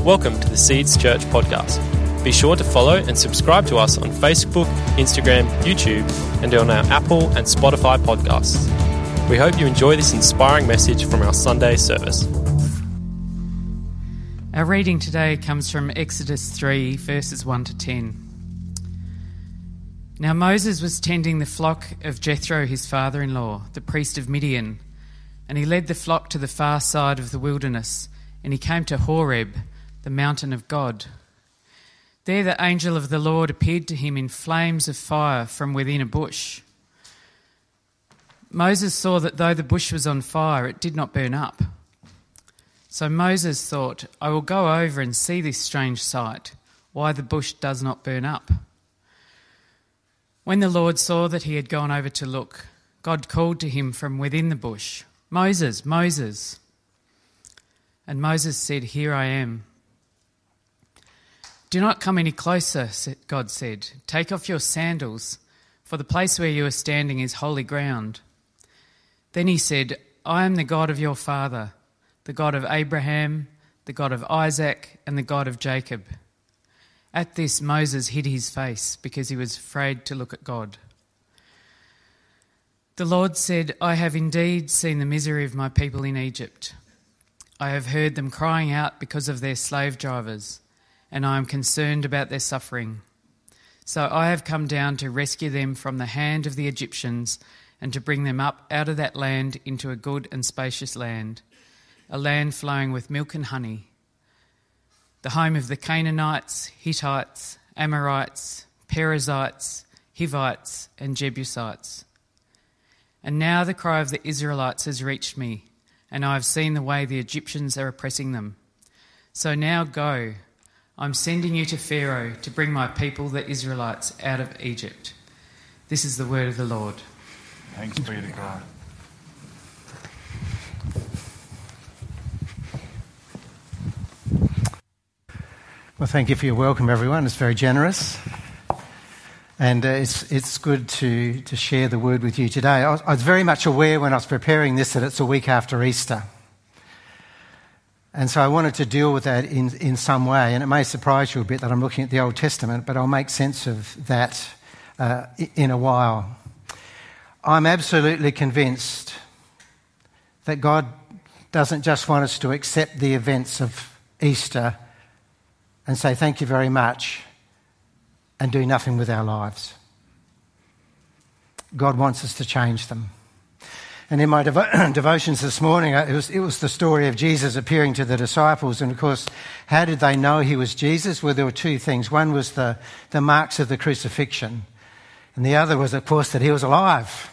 Welcome to the Seeds Church podcast. Be sure to follow and subscribe to us on Facebook, Instagram, YouTube, and on our Apple and Spotify podcasts. We hope you enjoy this inspiring message from our Sunday service. Our reading today comes from Exodus 3, verses 1 to 10. Now Moses was tending the flock of Jethro, his father-in-law, the priest of Midian, and he led the flock to the far side of the wilderness, and he came to Horeb, the mountain of God. There the angel of the Lord appeared to him in flames of fire from within a bush. Moses saw that though the bush was on fire, it did not burn up. So Moses thought, I will go over and see this strange sight, why the bush does not burn up. When the Lord saw that he had gone over to look, God called to him from within the bush, Moses, Moses. And Moses said, Here I am. Do not come any closer, God said. Take off your sandals, for the place where you are standing is holy ground. Then he said, I am the God of your father, the God of Abraham, the God of Isaac, and the God of Jacob. At this Moses hid his face because he was afraid to look at God. The Lord said, I have indeed seen the misery of my people in Egypt. I have heard them crying out because of their slave drivers, and I am concerned about their suffering. So I have come down to rescue them from the hand of the Egyptians and to bring them up out of that land into a good and spacious land, a land flowing with milk and honey, the home of the Canaanites, Hittites, Amorites, Perizzites, Hivites, and Jebusites. And now the cry of the Israelites has reached me, and I have seen the way the Egyptians are oppressing them. So now go, I'm sending you to Pharaoh to bring my people, the Israelites, out of Egypt. This is the word of the Lord. Thanks be to God. Well, thank you for your welcome, everyone. It's very generous. And it's good to share the word with you today. I was very much aware when I was preparing this that it's a week after Easter. And so I wanted to deal with that in some way. And it may surprise you a bit that I'm looking at the Old Testament, but I'll make sense of that in a while. I'm absolutely convinced that God doesn't just want us to accept the events of Easter and say thank you very much and do nothing with our lives. God wants us to change them. And in my devotions this morning, it was the story of Jesus appearing to the disciples. And of course, how did they know he was Jesus? Well, there were two things. One was the marks of the crucifixion. And the other was, of course, that he was alive.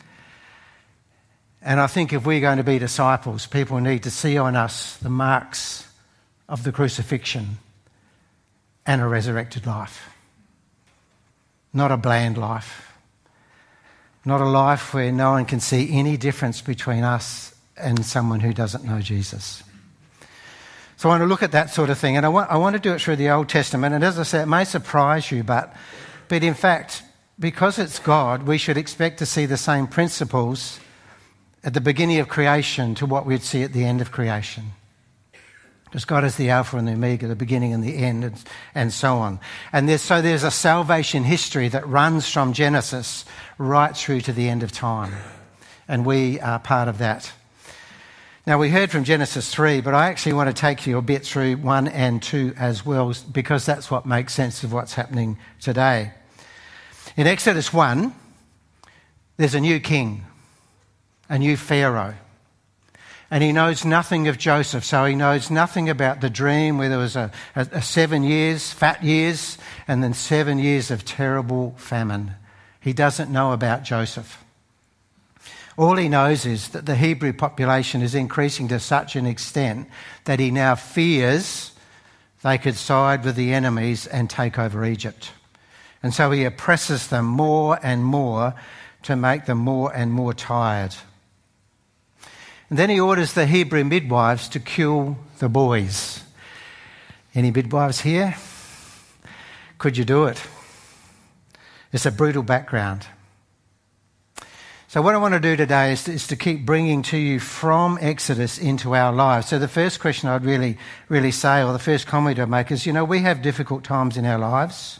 And I think if we're going to be disciples, people need to see on us the marks of the crucifixion and a resurrected life. Not a bland life. Not a life where no one can see any difference between us and someone who doesn't know Jesus. So I want to look at that sort of thing. And I want to do it through the Old Testament. And as I say, it may surprise you, but in fact, because it's God, we should expect to see the same principles at the beginning of creation to what we'd see at the end of creation. Because God is the Alpha and the Omega, the beginning and the end, and so on. And there's a salvation history that runs from Genesis right through to the end of time. And we are part of that. Now, we heard from Genesis 3, but I actually want to take you a bit through 1 and 2 as well, because that's what makes sense of what's happening today. In Exodus 1, there's a new king, a new Pharaoh. And he knows nothing of Joseph, so he knows nothing about the dream where there was a 7 years, fat years, and then 7 years of terrible famine. He doesn't know about Joseph. All he knows is that the Hebrew population is increasing to such an extent that he now fears they could side with the enemies and take over Egypt. And so he oppresses them more and more to make them more and more tired. And then he orders the Hebrew midwives to kill the boys. Any midwives here? Could you do it? It's a brutal background. So what I want to do today is to keep bringing to you from Exodus into our lives. So the first question I'd really say, or the first comment I'd make is, we have difficult times in our lives.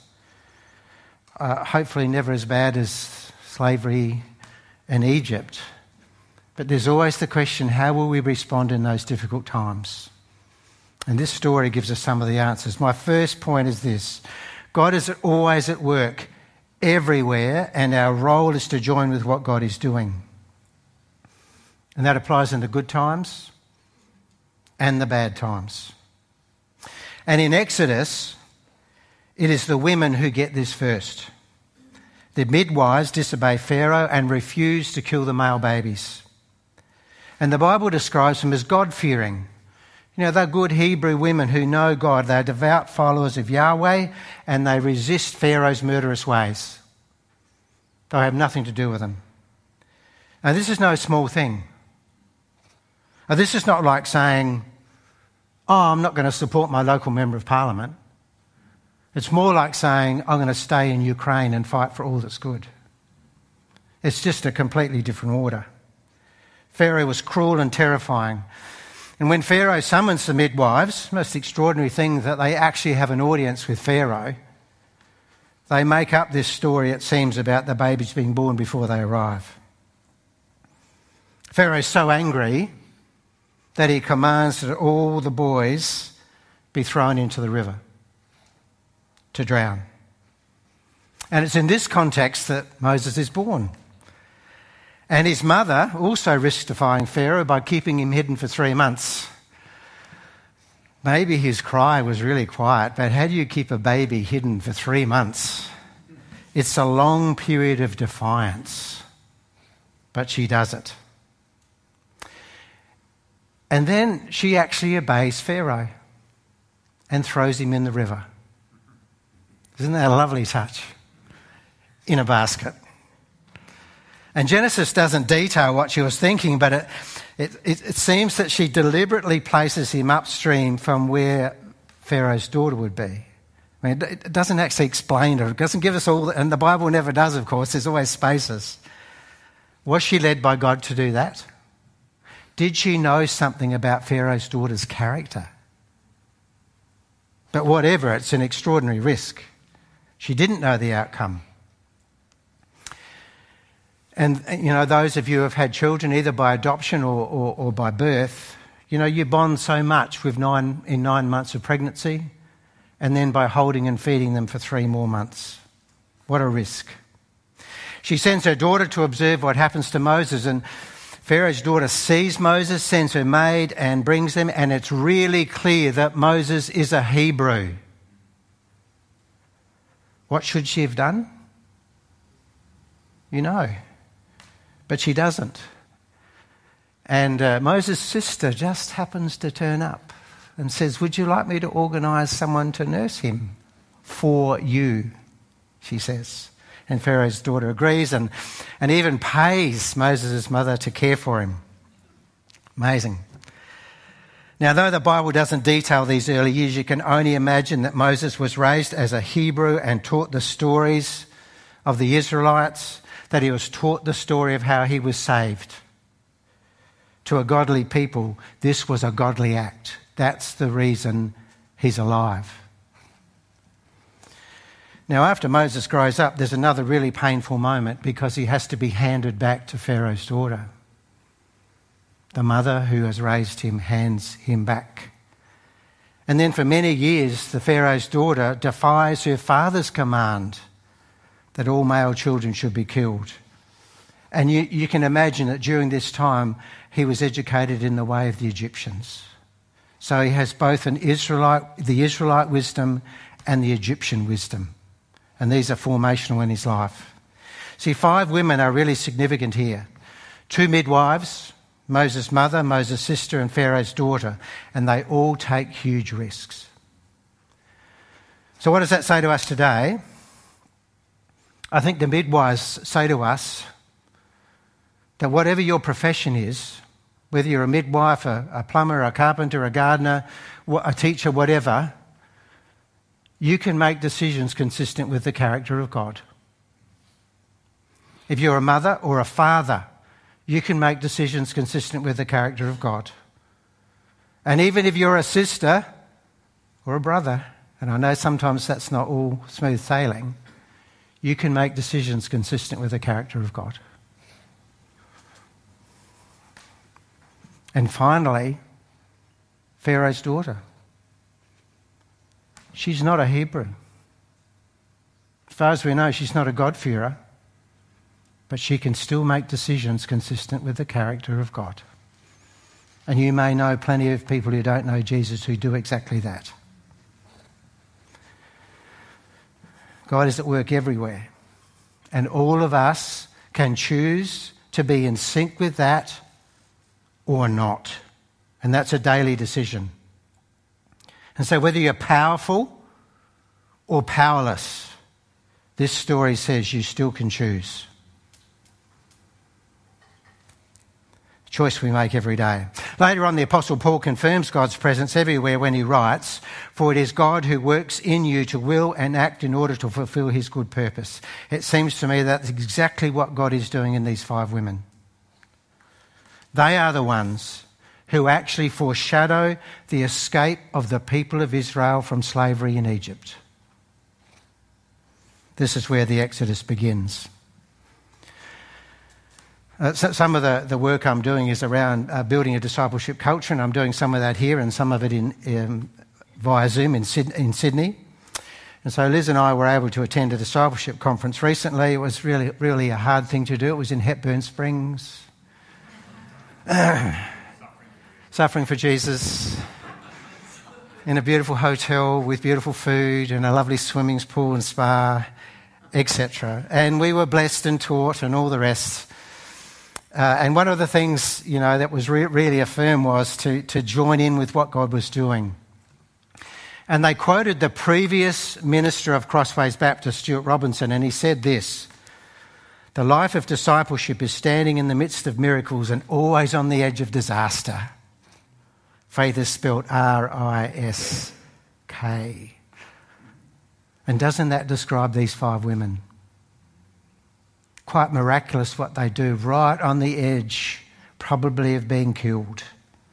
Hopefully never as bad as slavery in Egypt. But there's always the question, how will we respond in those difficult times? And this story gives us some of the answers. My first point is this: God is always at work everywhere, and our role is to join with what God is doing. And that applies in the good times and the bad times. And in Exodus, it is the women who get this first. The midwives disobey Pharaoh and refuse to kill the male babies. And the Bible describes them as God-fearing. They're good Hebrew women who know God. They're devout followers of Yahweh, and they resist Pharaoh's murderous ways. They'll have nothing to do with them. Now, this is no small thing. Now, this is not like saying, I'm not going to support my local member of parliament. It's more like saying, I'm going to stay in Ukraine and fight for all that's good. It's just a completely different order. Pharaoh was cruel and terrifying. And when Pharaoh summons the midwives, most extraordinary thing that they actually have an audience with Pharaoh. They make up this story, it seems, about the babies being born before they arrive. Pharaoh's so angry that he commands that all the boys be thrown into the river to drown. And it's in this context that Moses is born. And his mother also risked defying Pharaoh by keeping him hidden for 3 months. Maybe his cry was really quiet, but how do you keep a baby hidden for 3 months? It's a long period of defiance, but she does it. And then she actually obeys Pharaoh and throws him in the river. Isn't that a lovely touch? In a basket. And Genesis doesn't detail what she was thinking, but it seems that she deliberately places him upstream from where Pharaoh's daughter would be. I mean, it doesn't actually explain it. It doesn't give us all, and the Bible never does, of course. There's always spaces. Was she led by God to do that? Did she know something about Pharaoh's daughter's character? But whatever, it's an extraordinary risk. She didn't know the outcome. And, those of you who have had children, either by adoption or by birth, you bond so much in 9 months of pregnancy, and then by holding and feeding them for 3 more months. What a risk. She sends her daughter to observe what happens to Moses, and Pharaoh's daughter sees Moses, sends her maid and brings them, and it's really clear that Moses is a Hebrew. What should she have done? But she doesn't. And Moses' sister just happens to turn up and says, would you like me to organise someone to nurse him for you, she says. And Pharaoh's daughter agrees and even pays Moses' mother to care for him. Amazing. Now, though the Bible doesn't detail these early years, you can only imagine that Moses was raised as a Hebrew and taught the stories of the Israelites, that he was taught the story of how he was saved. To a godly people, this was a godly act. That's the reason he's alive. Now, after Moses grows up, there's another really painful moment because he has to be handed back to Pharaoh's daughter. The mother who has raised him hands him back. And then for many years, the Pharaoh's daughter defies her father's command that all male children should be killed. And you can imagine that during this time, he was educated in the way of the Egyptians. So he has both the Israelite wisdom and the Egyptian wisdom. And these are formational in his life. See, 5 women are really significant here. 2 midwives, Moses' mother, Moses' sister, and Pharaoh's daughter. And they all take huge risks. So what does that say to us today? I think the midwives say to us that whatever your profession is, whether you're a midwife, a plumber, a carpenter, a gardener, a teacher, whatever, you can make decisions consistent with the character of God. If you're a mother or a father, you can make decisions consistent with the character of God. And even if you're a sister or a brother, and I know sometimes that's not all smooth sailing, you can make decisions consistent with the character of God. And finally, Pharaoh's daughter. She's not a Hebrew. As far as we know, she's not a God-fearer, but she can still make decisions consistent with the character of God. And you may know plenty of people who don't know Jesus who do exactly that. God is at work everywhere, and all of us can choose to be in sync with that or not. And that's a daily decision. And so whether you're powerful or powerless, this story says you still can choose. Choice we make every day. Later on, the Apostle Paul confirms God's presence everywhere when he writes, "For it is God who works in you to will and act in order to fulfill his good purpose." It seems to me that's exactly what God is doing in these 5 women. They are the ones who actually foreshadow the escape of the people of Israel from slavery in Egypt. This is where the Exodus begins. Some of the work I'm doing is around building a discipleship culture, and I'm doing some of that here and some of it via Zoom in Sydney. And so Liz and I were able to attend a discipleship conference recently. It was really a hard thing to do. It was in Hepburn Springs. Suffering for Jesus, in a beautiful hotel with beautiful food and a lovely swimming pool and spa, etc. And we were blessed and taught and all the rest. And one of the things, that was really affirmed was to join in with what God was doing. And they quoted the previous minister of Crossways Baptist, Stuart Robinson, and he said this: "The life of discipleship is standing in the midst of miracles and always on the edge of disaster." Faith is spelled R-I-S-K. And doesn't that describe these 5 women? Quite miraculous what they do, right on the edge, probably of being killed.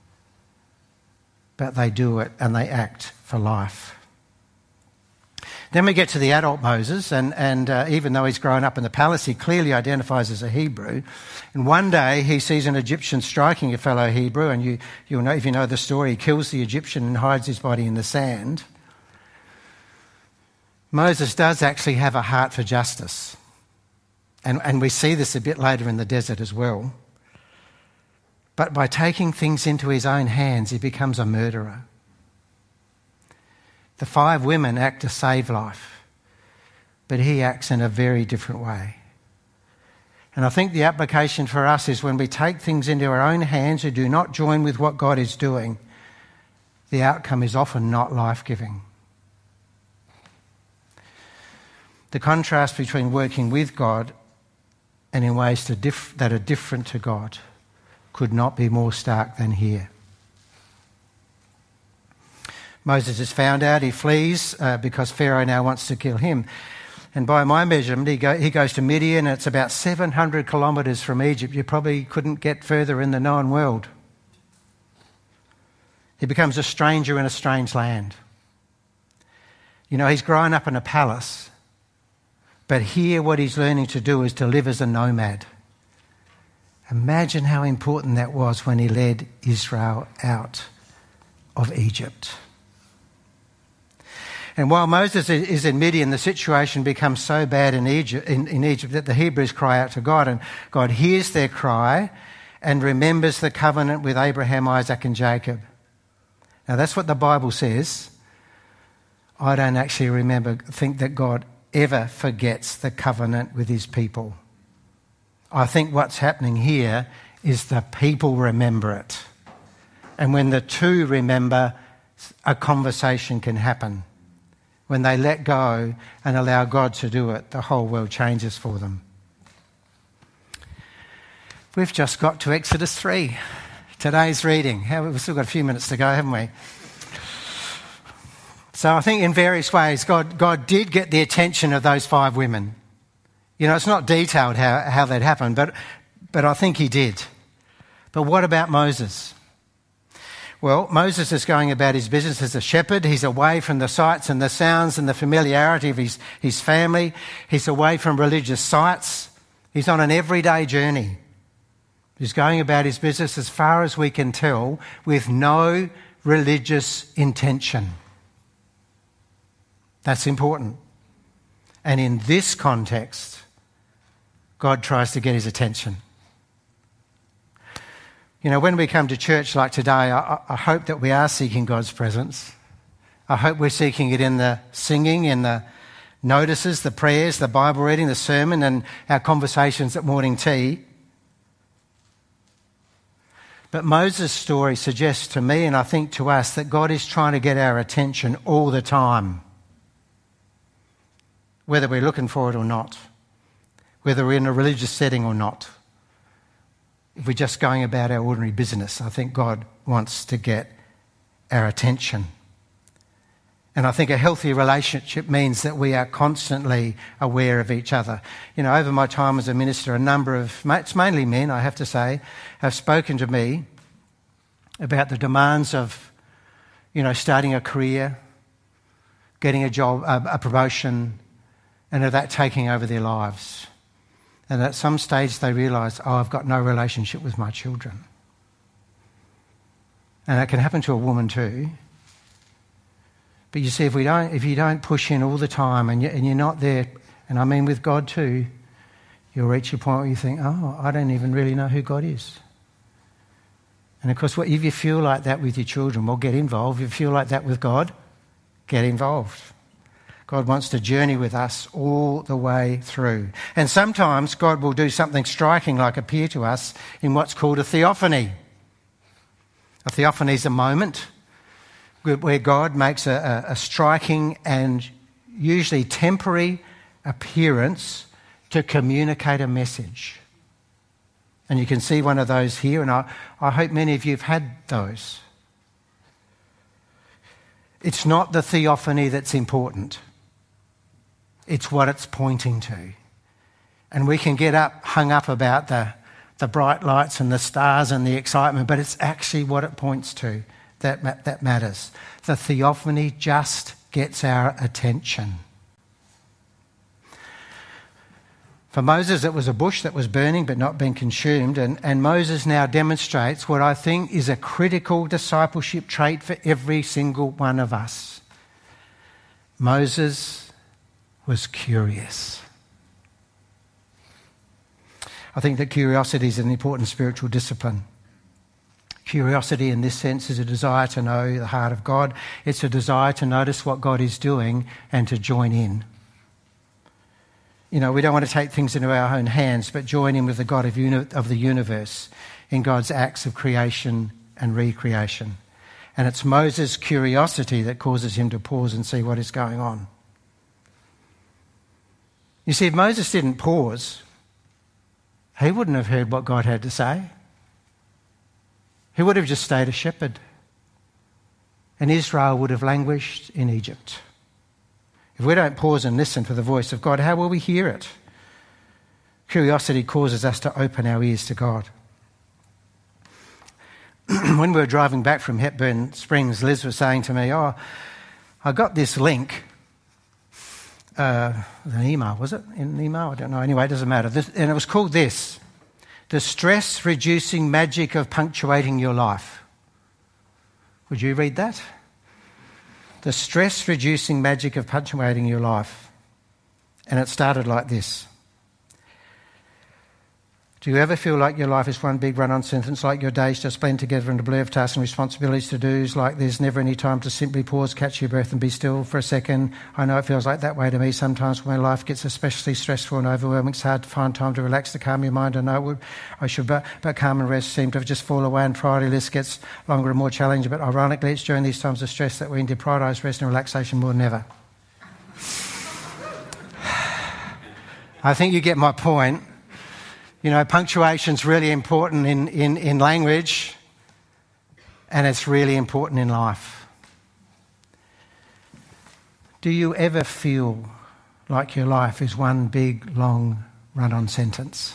But they do it and they act for life. Then we get to the adult Moses, and even though he's grown up in the palace, he clearly identifies as a Hebrew. And one day he sees an Egyptian striking a fellow Hebrew, and you'll know, if you know the story, he kills the Egyptian and hides his body in the sand. Moses does actually have a heart for justice. And we see this a bit later in the desert as well. But by taking things into his own hands, he becomes a murderer. The 5 women act to save life, but he acts in a very different way. And I think the application for us is when we take things into our own hands and do not join with what God is doing, the outcome is often not life-giving. The contrast between working with God and in ways that are different to God could not be more stark than here. Moses is found out, he flees because Pharaoh now wants to kill him. And by my measurement, he goes to Midian, and it's about 700 kilometres from Egypt. You probably couldn't get further in the known world. He becomes a stranger in a strange land. He's grown up in a palace, but here what he's learning to do is to live as a nomad. Imagine how important that was when he led Israel out of Egypt. And while Moses is in Midian, the situation becomes so bad in Egypt that the Hebrews cry out to God, and God hears their cry and remembers the covenant with Abraham, Isaac and Jacob. Now that's what the Bible says. I don't actually think that God ever forgets the covenant with his people. I think what's happening here is the people remember it. And when the two remember, a conversation can happen. When they let go and allow God to do it, the whole world changes for them. We've just got to Exodus 3, today's reading. We've still got a few minutes to go, haven't we? So I think in various ways, God did get the attention of those 5 women. You know, it's not detailed how that happened, but I think he did. But what about Moses? Well, Moses is going about his business as a shepherd. He's away from the sights and the sounds and the familiarity of his family. He's away from religious sites. He's on an everyday journey. He's going about his business, as far as we can tell, with no religious intention. That's important. And in this context, God tries to get his attention. You know, when we come to church like today, I hope that we are seeking God's presence. I hope we're seeking it in the singing, in the notices, the prayers, the Bible reading, the sermon, and our conversations at morning tea. But Moses' story suggests to me, and I think to us, that God is trying to get our attention all the time, whether we're looking for it or not, whether we're in a religious setting or not. If we're just going about our ordinary business, I think God wants to get our attention. And I think a healthy relationship means that we are constantly aware of each other. You know, over my time as a minister, a number of, it's mainly men, I have to say, have spoken to me about the demands of, you know, starting a career, getting a job, a promotion, and of that taking over their lives. And at some stage they realise, I've got no relationship with my children. And that can happen to a woman too. But you see, if you don't push in all the time and you're not there, and I mean with God too, you'll reach a point where you think, oh, I don't even really know who God is. And of course, if you feel like that with your children, well, get involved. If you feel like that with God, get involved. God wants to journey with us all the way through. And sometimes God will do something striking, like appear to us in what's called a theophany. A theophany is a moment where God makes a striking and usually temporary appearance to communicate a message. And you can see one of those here, and I hope many of you have had those. It's not the theophany that's important. It's what it's pointing to. And we can get hung up about the bright lights and the stars and the excitement, but it's actually what it points to that matters. The theophany just gets our attention. For Moses, it was a bush that was burning but not being consumed, and Moses now demonstrates what I think is a critical discipleship trait for every single one of us. Moses was curious. I think that curiosity is an important spiritual discipline. Curiosity in this sense is a desire to know the heart of God. It's a desire to notice what God is doing and to join in. You know, we don't want to take things into our own hands, but join in with the God of the universe in God's acts of creation and recreation. And it's Moses' curiosity that causes him to pause and see what is going on. You see, if Moses didn't pause, he wouldn't have heard what God had to say. He would have just stayed a shepherd. And Israel would have languished in Egypt. If we don't pause and listen for the voice of God, how will we hear it? Curiosity causes us to open our ears to God. When we were driving back from Hepburn Springs, Liz was saying to me, I got this link. An email, was it? In an email? I don't know. Anyway, it doesn't matter. And it was called this: The Stress-Reducing Magic of Punctuating Your Life. Would you read that? The Stress-Reducing Magic of Punctuating Your Life. And it started like this. Do you ever feel like your life is one big run-on sentence, like your days just blend together in a blur of tasks and responsibilities to do's, like there's never any time to simply pause, catch your breath and be still for a second? I know it feels like that way to me sometimes when life gets especially stressful and overwhelming. It's hard to find time to relax, to calm your mind. I know I should, but calm and rest seem to just fall away and priority list gets longer and more challenging. But ironically, it's during these times of stress that we need to prioritise rest and relaxation more than ever. I think you get my point. You know, punctuation's really important in language, and it's really important in life. Do you ever feel like your life is one big, long run-on sentence.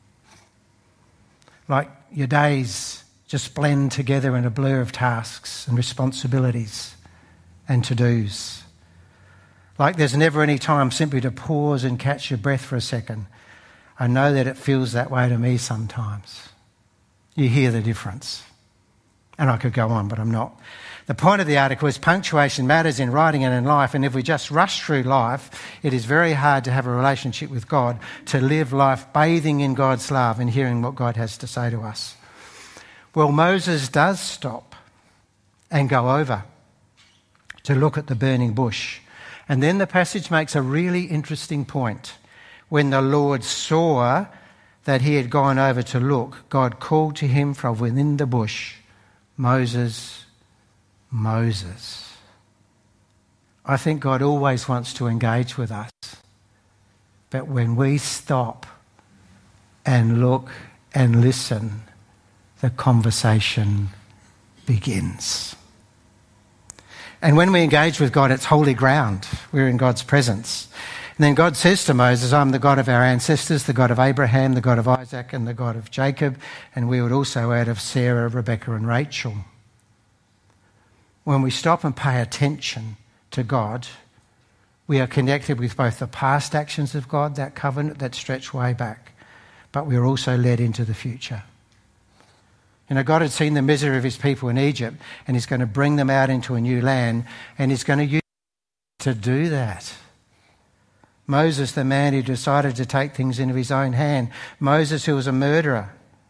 Like your days just blend together in a blur of tasks and responsibilities and to-dos. Like there's never any time simply to pause and catch your breath for a second. I know that it feels that way to me sometimes. You hear the difference. And I could go on, but I'm not. The point of the article is punctuation matters in writing and in life, and if we just rush through life, it is very hard to have a relationship with God, to live life bathing in God's love and hearing what God has to say to us. Well, Moses does stop and go over to look at the burning bush. And then the passage makes a really interesting point. When the Lord saw that he had gone over to look, God called to him from within the bush, Moses, Moses. I think God always wants to engage with us. But when we stop and look and listen, the conversation begins. And when we engage with God, it's holy ground. We're in God's presence. And then God says to Moses, I'm the God of our ancestors, the God of Abraham, the God of Isaac, and the God of Jacob. And we would also add of Sarah, Rebecca, and Rachel. When we stop and pay attention to God, we are connected with both the past actions of God, that covenant that stretched way back, but we're also led into the future. You know, God had seen the misery of his people in Egypt, and he's going to bring them out into a new land, and he's going to use to do that. Moses, the man who decided to take things into his own hand, Moses, who was a murderer,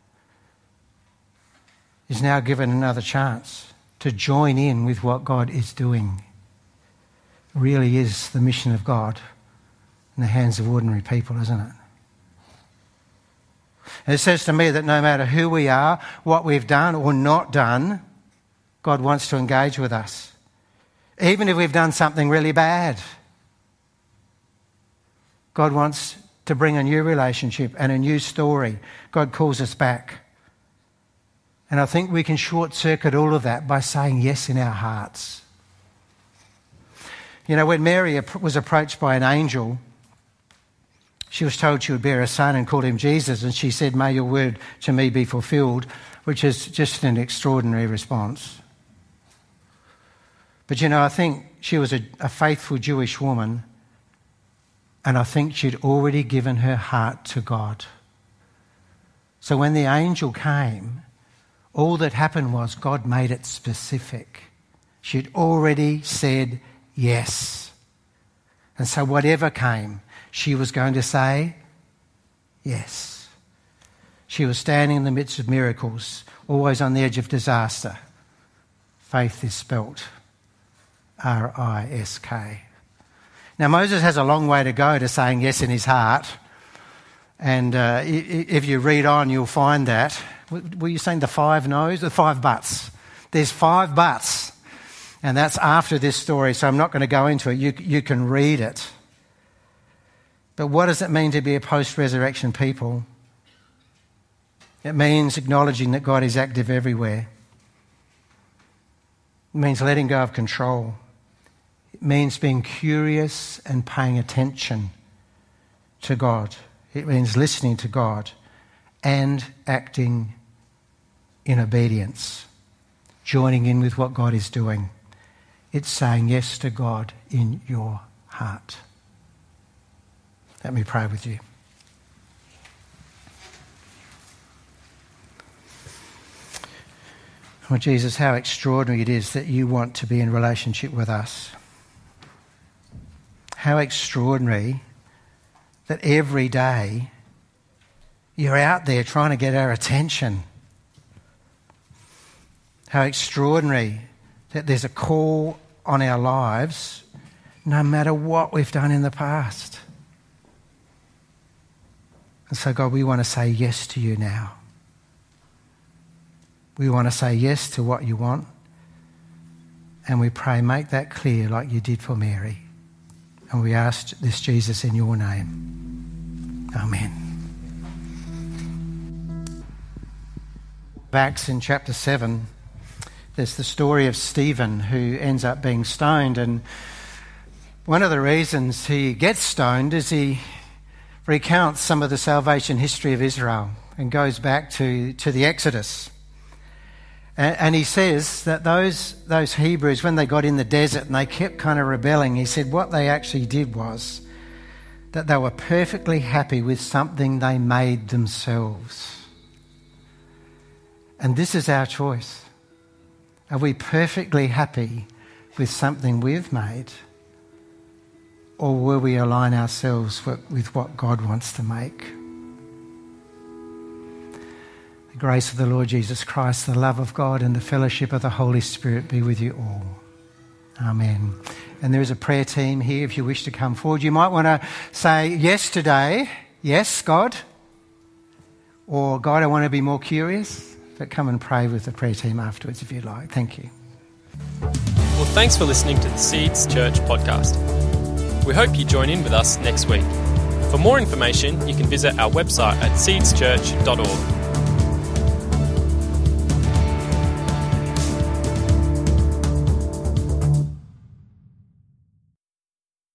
is now given another chance to join in with what God is doing. It really is the mission of God in the hands of ordinary people, isn't it? And it says to me that no matter who we are, what we've done or not done, God wants to engage with us. Even if we've done something really bad, God wants to bring a new relationship and a new story. God calls us back. And I think we can short-circuit all of that by saying yes in our hearts. You know, when Mary was approached by an angel, she was told she would bear a son and called him Jesus, and she said, may your word to me be fulfilled, which is just an extraordinary response. But you know, I think she was a faithful Jewish woman, and I think she'd already given her heart to God. So when the angel came, all that happened was God made it specific. She'd already said yes. And so whatever came, she was going to say yes. She was standing in the midst of miracles, always on the edge of disaster. Faith is spelt R-I-S-K. Now Moses has a long way to go to saying yes in his heart. And if you read on, you'll find that. Were you saying the 5 no's? The 5 buts. There's 5 buts. And that's after this story, so I'm not going to go into it. You can read it. But what does it mean to be a post-resurrection people? It means acknowledging that God is active everywhere. It means letting go of control. It means being curious and paying attention to God. It means listening to God and acting in obedience, joining in with what God is doing. It's saying yes to God in your heart. Let me pray with you. Oh, Jesus, how extraordinary it is that you want to be in relationship with us. How extraordinary that every day you're out there trying to get our attention. How extraordinary that there's a call on our lives no matter what we've done in the past. And so, God, we want to say yes to you now. We want to say yes to what you want. And we pray, make that clear like you did for Mary. And we ask this, Jesus, in your name. Amen. Acts in chapter 7, there's the story of Stephen who ends up being stoned. And one of the reasons he gets stoned is he recounts some of the salvation history of Israel and goes back to the Exodus. And he says that those Hebrews, when they got in the desert and they kept kind of rebelling, he said what they actually did was that they were perfectly happy with something they made themselves. And this is our choice. Are we perfectly happy with something we've made? Or will we align ourselves with what God wants to make? The grace of the Lord Jesus Christ, the love of God and the fellowship of the Holy Spirit be with you all. Amen. And there is a prayer team here if you wish to come forward. You might want to say yes today. Yes, God. Or God, I want to be more curious. But come and pray with the prayer team afterwards if you'd like. Thank you. Well, thanks for listening to the Seeds Church podcast. We hope you join in with us next week. For more information, you can visit our website at seedschurch.org.